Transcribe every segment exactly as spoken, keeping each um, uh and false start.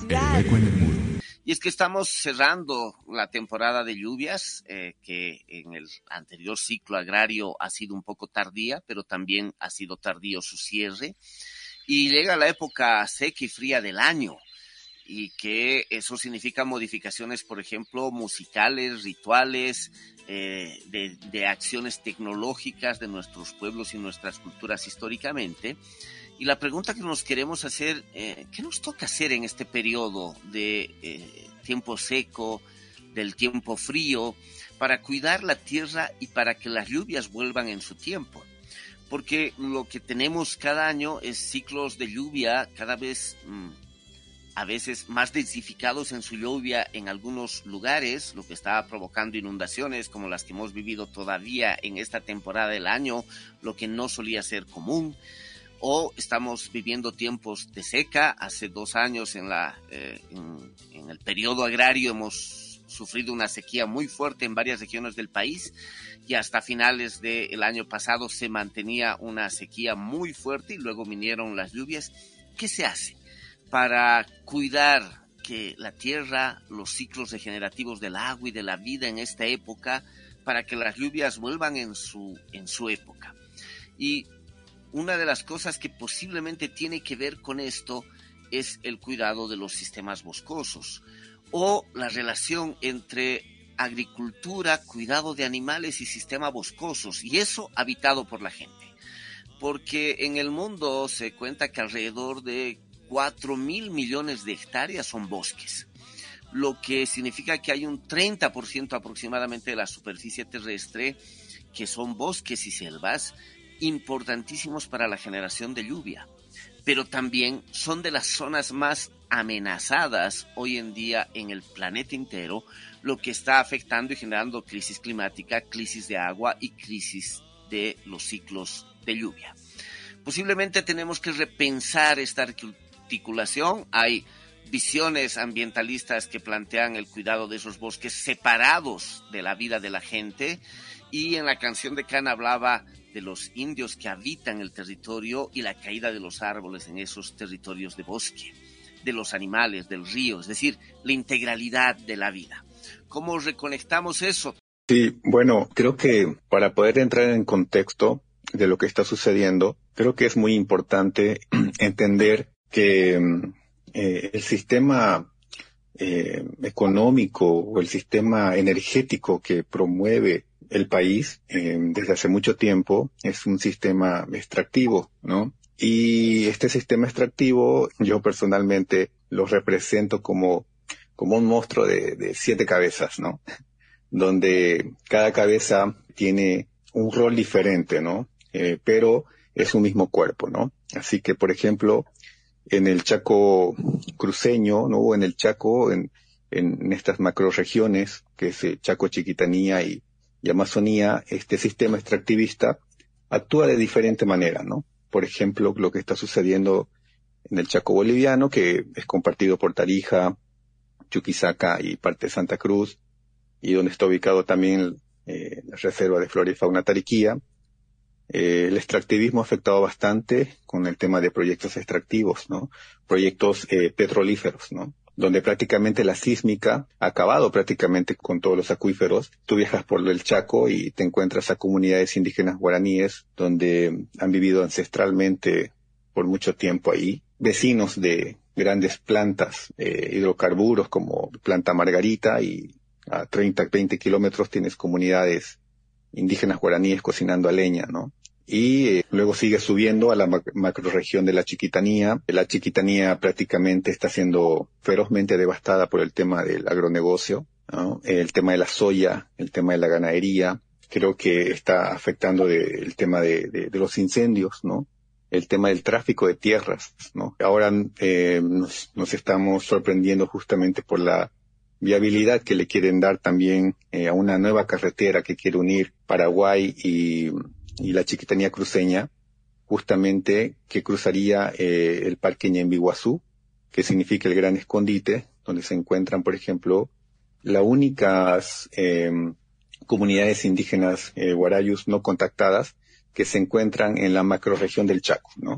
El eco en el muro. Y es que estamos cerrando la temporada de lluvias, eh, que en el anterior ciclo agrario ha sido un poco tardía, pero también ha sido tardío su cierre. Y llega la época seca y fría del año, y que eso significa modificaciones, por ejemplo, musicales, rituales, eh, de, de acciones tecnológicas de nuestros pueblos y nuestras culturas históricamente. Y la pregunta que nos queremos hacer, eh, ¿qué nos toca hacer en este periodo de eh, tiempo seco, del tiempo frío, para cuidar la tierra y para que las lluvias vuelvan en su tiempo? Porque lo que tenemos cada año es ciclos de lluvia cada vez, mmm, a veces más densificados en su lluvia en algunos lugares, lo que está provocando inundaciones como las que hemos vivido todavía en esta temporada del año, lo que no solía ser común. O estamos viviendo tiempos de seca. Hace dos años en, la, eh, en, en el periodo agrario hemos sufrido una sequía muy fuerte en varias regiones del país, y hasta finales del año pasado se mantenía una sequía muy fuerte y luego vinieron las lluvias. ¿Qué se hace para cuidar que la tierra, los ciclos regenerativos del agua y de la vida en esta época, para que las lluvias vuelvan en su, en su época? Y una de las cosas que posiblemente tiene que ver con esto es el cuidado de los sistemas boscosos, o la relación entre agricultura, cuidado de animales y sistema boscosos, y eso habitado por la gente. Porque en el mundo se cuenta que alrededor de cuatro mil millones de hectáreas son bosques, lo que significa que hay un treinta por ciento aproximadamente de la superficie terrestre que son bosques y selvas, importantísimos para la generación de lluvia, pero también son de las zonas más amenazadas hoy en día en el planeta entero, lo que está afectando y generando crisis climática, crisis de agua y crisis de los ciclos de lluvia. Posiblemente tenemos que repensar esta articulación. Hay visiones ambientalistas que plantean el cuidado de esos bosques separados de la vida de la gente, y en la canción de Can hablaba de los indios que habitan el territorio y la caída de los árboles en esos territorios de bosque, de los animales, del río, es decir, la integralidad de la vida. ¿Cómo reconectamos eso? Sí, bueno, creo que para poder entrar en contexto de lo que está sucediendo, creo que es muy importante entender que eh, el sistema eh, económico o el sistema energético que promueve el país eh, desde hace mucho tiempo es un sistema extractivo, ¿no? Y este sistema extractivo yo personalmente lo represento como, como un monstruo de, de siete cabezas, ¿no? Donde cada cabeza tiene un rol diferente, ¿no? Eh, pero es un mismo cuerpo, ¿no? Así que, por ejemplo, en el Chaco cruceño, ¿no? O en el Chaco, en, en estas macroregiones, que es eh, Chaco, Chiquitanía y y Amazonía, este sistema extractivista actúa de diferente manera, ¿no? Por ejemplo, lo que está sucediendo en el Chaco boliviano, que es compartido por Tarija, Chuquisaca y parte de Santa Cruz, y donde está ubicado también eh, la Reserva de Flora y Fauna Tariquía. Eh, el extractivismo ha afectado bastante con el tema de proyectos extractivos, ¿no? Proyectos eh, petrolíferos, ¿no? Donde prácticamente la sísmica ha acabado prácticamente con todos los acuíferos. Tú viajas por el Chaco y te encuentras a comunidades indígenas guaraníes donde han vivido ancestralmente por mucho tiempo ahí, vecinos de grandes plantas, eh, hidrocarburos como planta Margarita, y a treinta, veinte kilómetros tienes comunidades indígenas guaraníes cocinando a leña, ¿no? Y eh, luego sigue subiendo a la mac- macroregión de la Chiquitanía. La Chiquitanía prácticamente está siendo ferozmente devastada por el tema del agronegocio, ¿no? El tema de la soya, el tema de la ganadería. Creo que está afectando de, el tema de, de, de los incendios, ¿no? El tema del tráfico de tierras, ¿no? Ahora eh, nos, nos estamos sorprendiendo justamente por la viabilidad que le quieren dar también eh, a una nueva carretera que quiere unir Paraguay y, y la Chiquitanía cruceña, justamente que cruzaría eh, el Parque Ñembiguazú, que significa el Gran Escondite, donde se encuentran, por ejemplo, las únicas eh, comunidades indígenas eh, guarayus no contactadas que se encuentran en la macrorregión del Chaco, ¿no?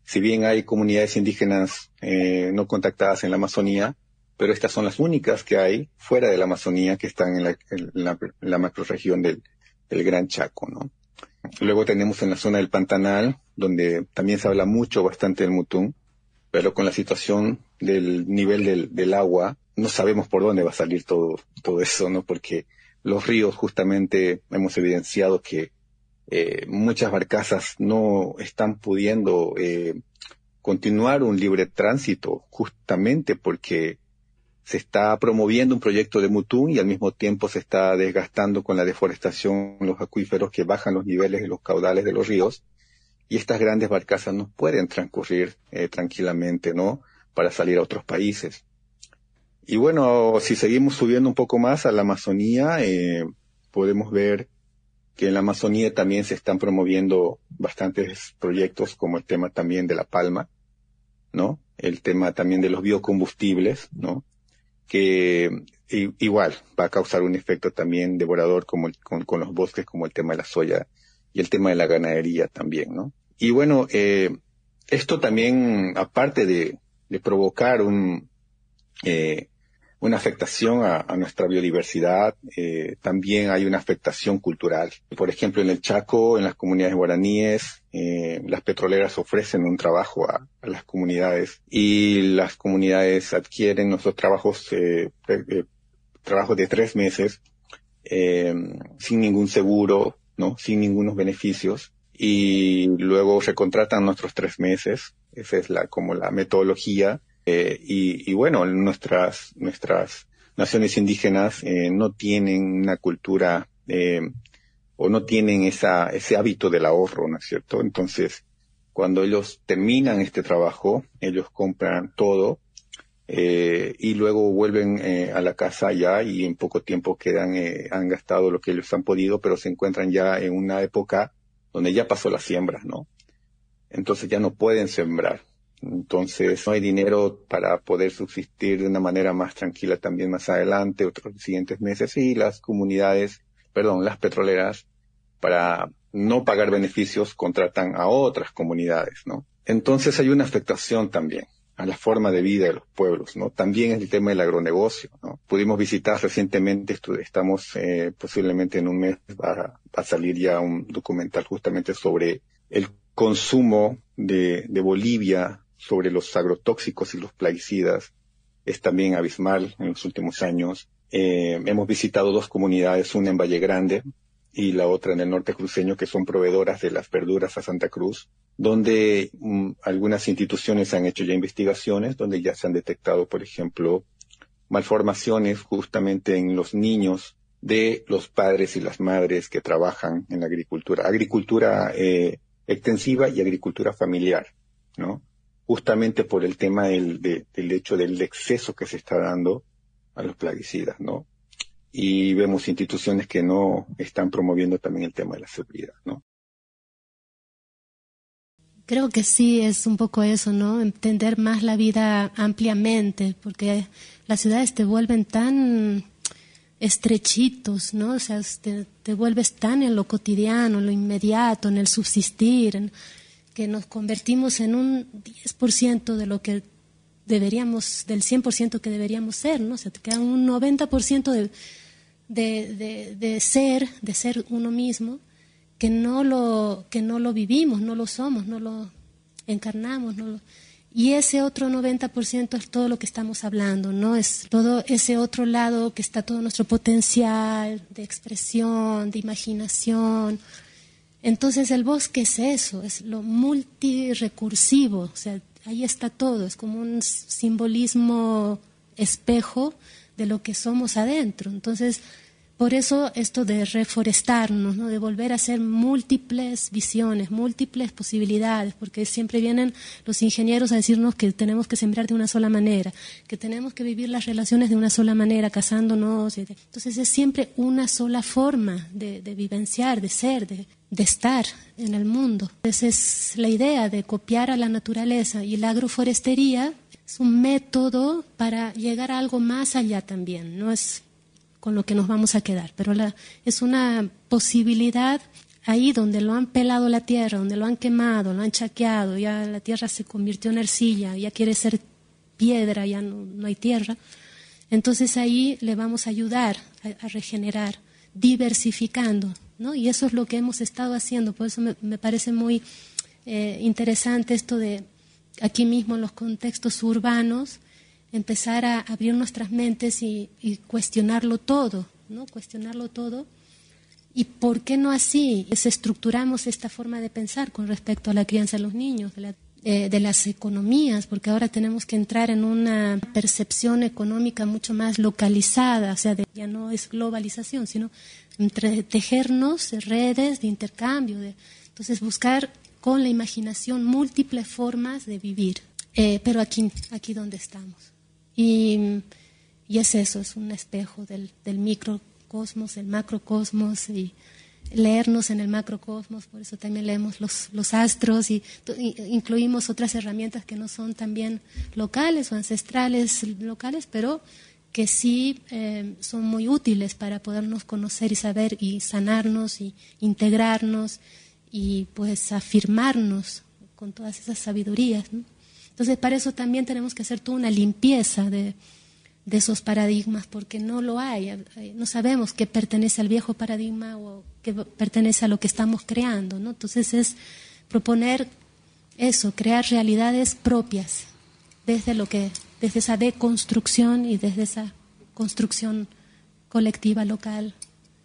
Si bien hay comunidades indígenas eh, no contactadas en la Amazonía, pero estas son las únicas que hay fuera de la Amazonía que están en la, en la, en la macrorregión del, del Gran Chaco, ¿no? Luego tenemos en la zona del Pantanal, donde también se habla mucho, bastante del mutún, pero con la situación del nivel del, del agua, no sabemos por dónde va a salir todo, todo eso, ¿no? Porque los ríos, justamente, hemos evidenciado que eh, muchas barcazas no están pudiendo eh, continuar un libre tránsito, justamente porque se está promoviendo un proyecto de mutún y al mismo tiempo se está desgastando con la deforestación los acuíferos que bajan los niveles de los caudales de los ríos, y estas grandes barcazas no pueden transcurrir eh, tranquilamente, ¿no?, para salir a otros países. Y bueno, si seguimos subiendo un poco más a la Amazonía, eh, podemos ver que en la Amazonía también se están promoviendo bastantes proyectos, como el tema también de la palma, ¿no? El tema también de los biocombustibles, ¿no?, que i, igual va a causar un efecto también devorador como el, con, con los bosques, como el tema de la soya y el tema de la ganadería también, ¿no? Y bueno, eh, esto también, aparte de, de provocar un, eh, una afectación a, a nuestra biodiversidad, eh, también hay una afectación cultural. Por ejemplo, en el Chaco, en las comunidades guaraníes, eh, las petroleras ofrecen un trabajo a, a las comunidades, y las comunidades adquieren nuestros trabajos, eh, eh, trabajos de tres meses, eh, sin ningún seguro, ¿no?, sin ningunos beneficios, y luego recontratan nuestros tres meses. Esa es la como la metodología. Eh, y, y bueno, nuestras nuestras naciones indígenas eh, no tienen una cultura eh, o no tienen esa ese hábito del ahorro, ¿no es cierto? Entonces, cuando ellos terminan este trabajo, ellos compran todo eh, y luego vuelven eh, a la casa ya, y en poco tiempo quedan eh, han gastado lo que ellos han podido, pero se encuentran ya en una época donde ya pasó la siembra, ¿no? Entonces ya no pueden sembrar. Entonces no hay dinero para poder subsistir de una manera más tranquila también más adelante, otros siguientes meses, y las comunidades, perdón, las petroleras, para no pagar beneficios, contratan a otras comunidades, ¿no? Entonces hay una afectación también a la forma de vida de los pueblos, ¿no? También es el tema del agronegocio, ¿no? Pudimos visitar recientemente, estamos eh, posiblemente en un mes, va, va a salir ya un documental justamente sobre el consumo de, de Bolivia sobre los agrotóxicos y los plaguicidas. Es también abismal en los últimos años. Eh, hemos visitado dos comunidades, una en Valle Grande y la otra en el norte cruceño, que son proveedoras de las verduras a Santa Cruz, donde um, algunas instituciones han hecho ya investigaciones, donde ya se han detectado, por ejemplo, malformaciones justamente en los niños de los padres y las madres que trabajan en la agricultura. Agricultura eh, extensiva y agricultura familiar, ¿no? Justamente por el tema del, de, del hecho del exceso que se está dando a los plaguicidas, ¿no? Y vemos instituciones que no están promoviendo también el tema de la seguridad, ¿no? Creo que sí, es un poco eso, ¿no? Entender más la vida ampliamente, porque las ciudades te vuelven tan estrechitos, ¿no? O sea, te, te vuelves tan en lo cotidiano, en lo inmediato, en el subsistir, en, que nos convertimos en un diez por ciento de lo que deberíamos, del cien por ciento que deberíamos ser, ¿no? O sea, te queda un noventa por ciento de, de, de, de ser, de ser uno mismo, que no lo, que no lo vivimos, no lo somos, no lo encarnamos, no lo, y ese otro noventa por ciento es todo lo que estamos hablando, ¿no? Es todo ese otro lado que está todo nuestro potencial de expresión, de imaginación. Entonces el bosque es eso, es lo multirecursivo, o sea, ahí está todo, es como un simbolismo espejo de lo que somos adentro. Entonces, por eso esto de reforestarnos, ¿no? De volver a hacer múltiples visiones, múltiples posibilidades, porque siempre vienen los ingenieros a decirnos que tenemos que sembrar de una sola manera, que tenemos que vivir las relaciones de una sola manera, casándonos. Entonces es siempre una sola forma de, de vivenciar, de ser, de, de estar en el mundo. Esa es la idea de copiar a la naturaleza, y la agroforestería es un método para llegar a algo más allá también, no es con lo que nos vamos a quedar, pero la, es una posibilidad ahí donde lo han pelado la tierra, donde lo han quemado, lo han chaqueado, ya la tierra se convirtió en arcilla, ya quiere ser piedra, ya no, no hay tierra. Entonces ahí le vamos a ayudar a, a regenerar, diversificando, ¿no? Y eso es lo que hemos estado haciendo. Por eso me, me parece muy eh, interesante esto de aquí mismo en los contextos urbanos, empezar a abrir nuestras mentes y, y cuestionarlo todo, ¿no? Cuestionarlo todo. ¿Y por qué no así? Desestructuramos esta forma de pensar con respecto a la crianza de los niños, de, la, eh, de las economías, porque ahora tenemos que entrar en una percepción económica mucho más localizada, o sea, de, ya no es globalización, sino entre, tejernos redes de intercambio, de, entonces buscar con la imaginación múltiples formas de vivir, eh, pero aquí, aquí donde estamos. Y, y es eso, es un espejo del, del microcosmos, el macrocosmos, y leernos en el macrocosmos, por eso también leemos los, los astros y, y incluimos otras herramientas que no son también locales o ancestrales locales, pero que sí eh, son muy útiles para podernos conocer y saber y sanarnos y integrarnos y pues afirmarnos con todas esas sabidurías, ¿no? Entonces para eso también tenemos que hacer toda una limpieza de, de esos paradigmas, porque no lo hay, no sabemos qué pertenece al viejo paradigma o qué pertenece a lo que estamos creando, ¿no? Entonces es proponer eso, crear realidades propias desde lo que, desde esa deconstrucción y desde esa construcción colectiva local.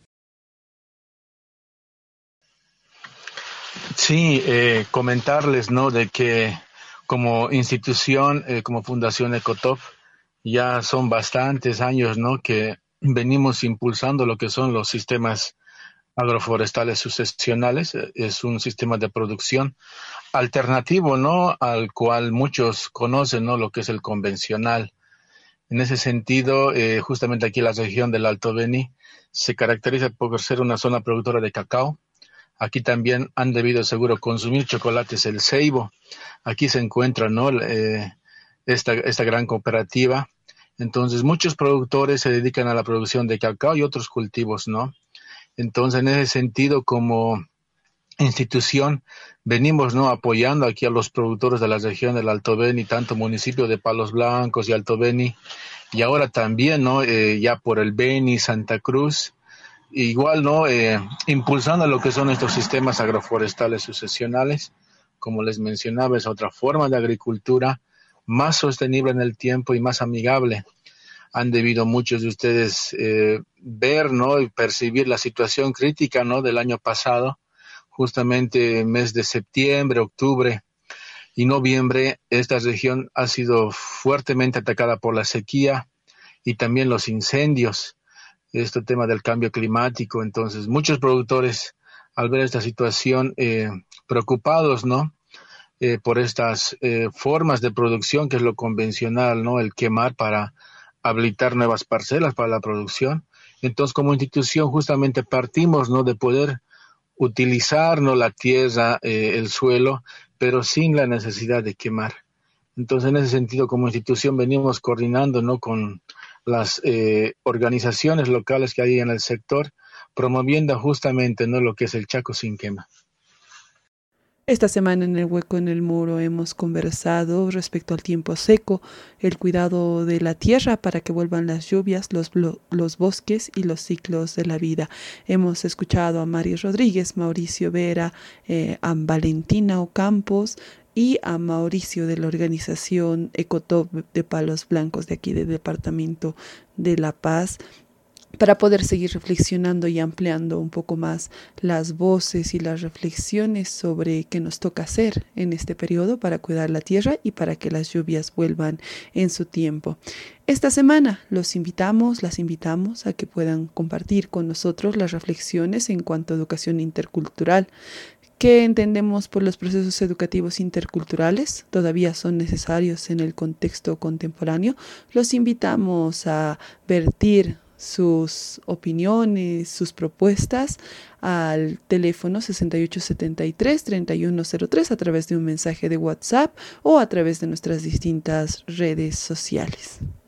Sí, eh, comentarles, ¿no?, de que como institución, eh, como Fundación Ecotop, ya son bastantes años, ¿no?, que venimos impulsando lo que son los sistemas agroforestales sucesionales. Es un sistema de producción alternativo, ¿no?, al cual muchos conocen, ¿no?, lo que es el convencional. En ese sentido, eh, justamente aquí la región del Alto Beni se caracteriza por ser una zona productora de cacao. Aquí también han debido seguro consumir chocolates El Ceibo. Aquí se encuentra, ¿no?, eh, esta, esta gran cooperativa. Entonces, muchos productores se dedican a la producción de cacao y otros cultivos, ¿no? Entonces, en ese sentido, como institución, venimos, ¿no?, apoyando aquí a los productores de la región del Alto Beni, tanto municipio de Palos Blancos y Alto Beni, y ahora también, ¿no?, eh, ya por el Beni, Santa Cruz, igual, ¿no?, eh, impulsando lo que son estos sistemas agroforestales sucesionales. Como les mencionaba, es otra forma de agricultura más sostenible en el tiempo y más amigable. Han debido muchos de ustedes eh, ver, ¿no?, y percibir la situación crítica, ¿no?, del año pasado, justamente mes de septiembre, octubre y noviembre. Esta región ha sido fuertemente atacada por la sequía y también los incendios. Este tema del cambio climático. Entonces, muchos productores, al ver esta situación, eh, preocupados, ¿no?, eh, por estas eh, formas de producción, que es lo convencional, ¿no?, el quemar para habilitar nuevas parcelas para la producción. Entonces, como institución, justamente partimos, ¿no?, de poder utilizar, ¿no?, la tierra, eh, el suelo, pero sin la necesidad de quemar. Entonces, en ese sentido, como institución, venimos coordinando, ¿no?, con las eh, organizaciones locales que hay en el sector, promoviendo justamente, ¿no?, lo que es el Chaco sin quema. Esta semana en El Hueco en el Muro hemos conversado respecto al tiempo seco, el cuidado de la tierra para que vuelvan las lluvias, los, los bosques y los ciclos de la vida. Hemos escuchado a Mari Rodríguez, Mauricio Vera, eh, a Valentina Ocampos y a Mauricio de la organización Ecotop de Palos Blancos de aquí del departamento de La Paz, para poder seguir reflexionando y ampliando un poco más las voces y las reflexiones sobre qué nos toca hacer en este periodo para cuidar la tierra y para que las lluvias vuelvan en su tiempo. Esta semana los invitamos, las invitamos a que puedan compartir con nosotros las reflexiones en cuanto a educación intercultural. ¿Qué entendemos por los procesos educativos interculturales? ¿Todavía son necesarios en el contexto contemporáneo? Los invitamos a vertir sus opiniones, sus propuestas al teléfono sesenta y ocho setenta y tres, treinta y uno cero tres a través de un mensaje de WhatsApp o a través de nuestras distintas redes sociales.